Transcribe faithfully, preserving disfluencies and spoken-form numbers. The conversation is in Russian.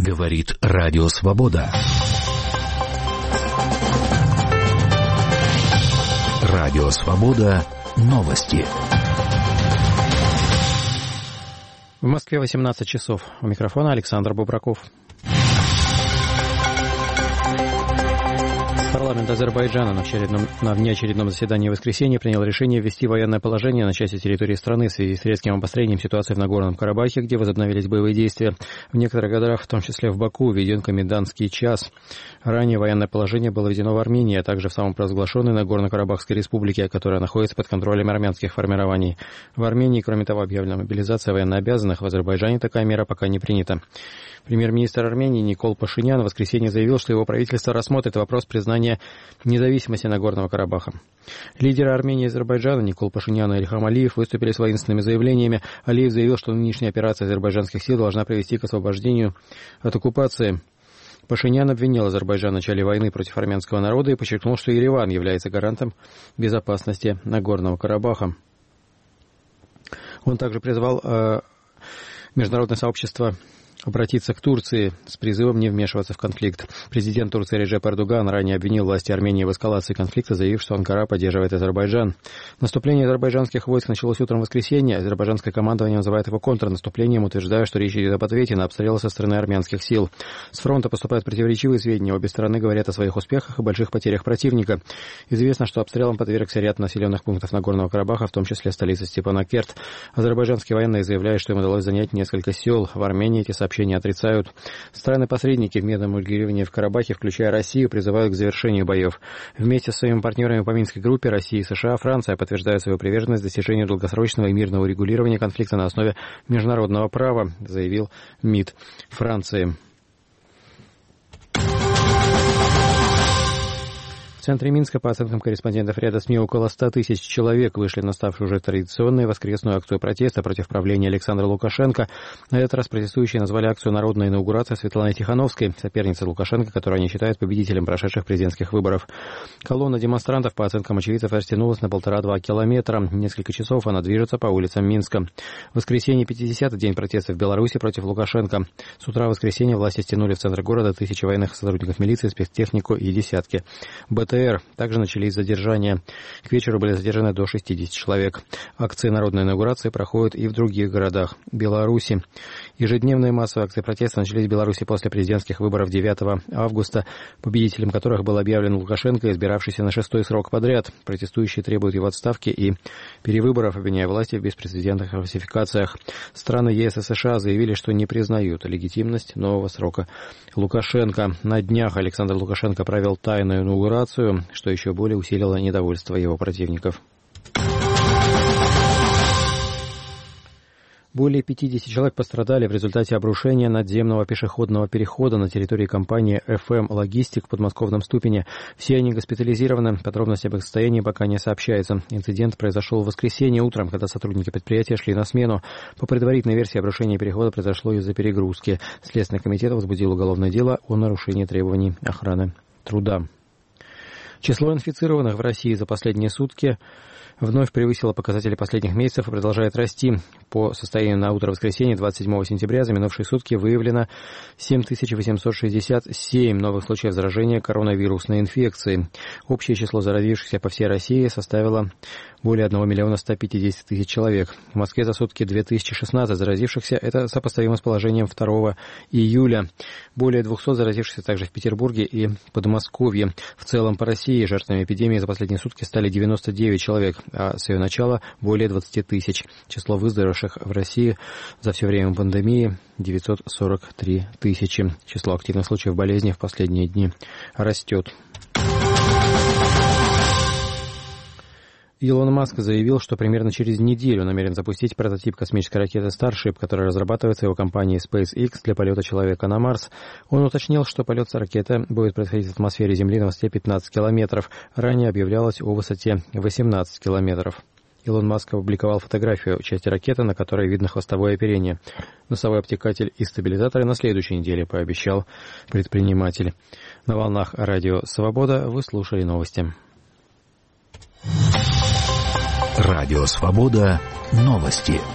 Говорит Радио Свобода. Радио Свобода. Новости. В Москве восемнадцать часов. У микрофона Александр Бубраков. Парламент Азербайджана на, очередном, на внеочередном заседании в воскресенье принял решение ввести военное положение на части территории страны в связи с резким обострением ситуации в Нагорном Карабахе, где возобновились боевые действия. В некоторых городах, в том числе в Баку, введен комендантский час. Ранее военное положение было введено в Армении, а также в самопровозглашенной Нагорно-Карабахской республике, которая находится под контролем армянских формирований. В Армении, кроме того, объявлена мобилизация военнообязанных. В Азербайджане такая мера пока не принята. Премьер-министр Армении Никол Пашинян в воскресенье заявил, что его правительство рассмотрит вопрос признания независимости Нагорного Карабаха. Лидеры Армении и Азербайджана Никол Пашинян и Ильхам Алиев выступили с воинственными заявлениями. Алиев заявил, что нынешняя операция азербайджанских сил должна привести к освобождению от оккупации. Пашинян обвинил Азербайджан в начале войны против армянского народа и подчеркнул, что Ереван является гарантом безопасности Нагорного Карабаха. Он также призвал э, международное сообщество обратиться к Турции с призывом не вмешиваться в конфликт. Президент Турции Реджеп Эрдоган ранее обвинил власти Армении в эскалации конфликта, заявив, что Анкара поддерживает Азербайджан. Наступление азербайджанских войск началось утром воскресенья. Азербайджанское командование называет его контрнаступлением, утверждая, что речь идет об ответе на обстрелы со стороны армянских сил. С фронта поступают противоречивые сведения. Обе стороны говорят о своих успехах и больших потерях противника. Известно, что обстрелам подвергся ряд населенных пунктов Нагорного Карабаха, в том числе столица Степанакерт. Азербайджанские военные заявляют, что им удалось занять несколько сел. В Армении эти сообщения отрицают. Страны-посредники в мирном урегулировании в Карабахе, включая Россию, призывают к завершению боев. Вместе с своими партнерами по Минской группе Россия, США, Франция подтверждают свою приверженность достижению долгосрочного и мирного урегулирования конфликта на основе международного права, заявил МИД Франции. В центре Минска, по оценкам корреспондентов ряда СМИ, около ста тысяч человек вышли на ставшую уже традиционную воскресную акцию протеста против правления Александра Лукашенко. На этот раз протестующие назвали акцию «Народная инаугурация» Светланы Тихановской, соперницы Лукашенко, которую они считают победителем прошедших президентских выборов. Колонна демонстрантов, по оценкам очевидцев, растянулась на полтора-два километра. Несколько часов она движется по улицам Минска. В воскресенье пятидесятый день протеста в Беларуси против Лукашенко. С утра воскресенья власти стянули в центр города тысячи военных сотрудников милиции, спецтехнику и десятки БТ. Также начались задержания. К вечеру были задержаны до шестидесяти человек. Акции народной инаугурации проходят и в других городах Беларуси. Ежедневные массовые акции протеста начались в Беларуси после президентских выборов девятого августа, победителем которых был объявлен Лукашенко, избиравшийся на шестой срок подряд. Протестующие требуют его отставки и перевыборов, обвиняя власти в беспрецедентных фальсификациях. Страны ЕС и США заявили, что не признают легитимность нового срока Лукашенко. На днях Александр Лукашенко провел тайную инаугурацию, что еще более усилило недовольство его противников. Более пятидесяти человек пострадали в результате обрушения надземного пешеходного перехода на территории компании эф эм Логистик в подмосковном Ступине. Все они госпитализированы. Подробности об их состоянии пока не сообщаются. Инцидент произошел в воскресенье утром, когда сотрудники предприятия шли на смену. По предварительной версии, обрушение перехода произошло из-за перегрузки. Следственный комитет возбудил уголовное дело о нарушении требований охраны труда. Число инфицированных в России за последние сутки вновь превысило показатели последних месяцев и продолжает расти. По состоянию на утро воскресенья двадцать седьмого сентября за минувшие сутки выявлено семь тысяч восемьсот шестьдесят семь новых случаев заражения коронавирусной инфекцией. Общее число заразившихся по всей России составило более одного миллиона ста пятидесяти тысяч человек. В Москве за сутки две тысячи шестнадцать заразившихся. Это сопоставимо с положением второго июля. Более двухсот заразившихся также в Петербурге и Подмосковье. В целом по России жертвами эпидемии за последние сутки стали девяносто девять человек, а с ее начала более двадцати тысяч. Число выздоровевших в России за все время пандемии девятьсот сорок три тысячи. Число активных случаев болезни в последние дни растет. Илон Маск заявил, что примерно через неделю намерен запустить прототип космической ракеты Starship, которая разрабатывается его компанией SpaceX для полета человека на Марс. Он уточнил, что полет ракеты будет происходить в атмосфере Земли на высоте пятнадцать километров. Ранее объявлялось о высоте восемнадцать километров. Илон Маск опубликовал фотографию части ракеты, на которой видно хвостовое оперение. Носовой обтекатель и стабилизаторы на следующей неделе, пообещал предприниматель. На волнах Радио Свобода вы слушали новости. Радио Свобода. Новости.